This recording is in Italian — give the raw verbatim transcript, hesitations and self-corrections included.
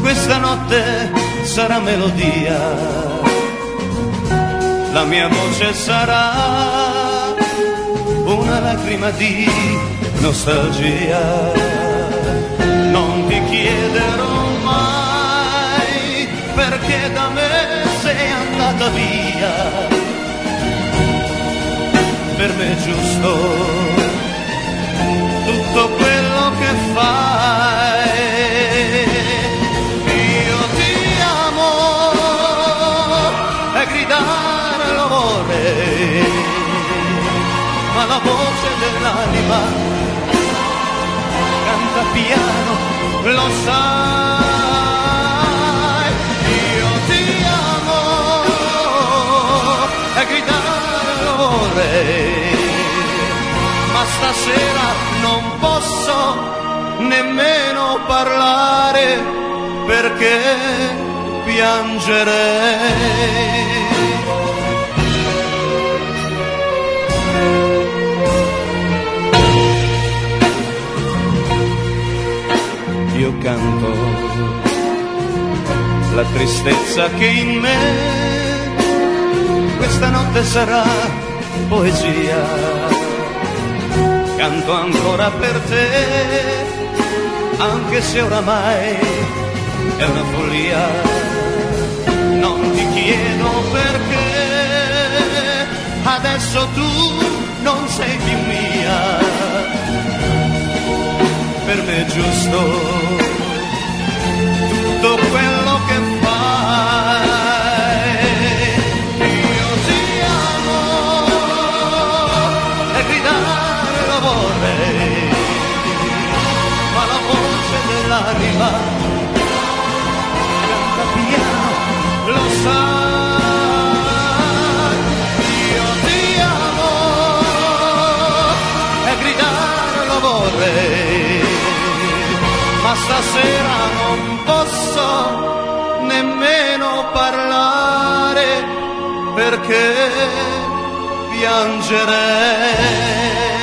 questa notte sarà melodia, la mia voce sarà una lacrima di nostalgia. Non ti chiederò mai perché da me sei andata via, per me è giusto tutto quello che fai. Io ti amo e gridare lo vorrei, ma la voce dell'anima canta piano, lo sai. Io ti amo e gridare lo vorrei, ma stasera non posso nemmeno parlare perché piangerei. Io canto la tristezza che in me questa notte sarà poesia. Canto ancora per te, anche se oramai è una follia. Non ti chiedo perché adesso tu non sei più mia, per me è giusto tutto quello che fai. Io ti amo e gridare lo vorrei, ma la voce dell'anima canta piano, lo sai. Io ti amo e gridare lo vorrei, ma stasera non posso nemmeno parlare perché piangerei.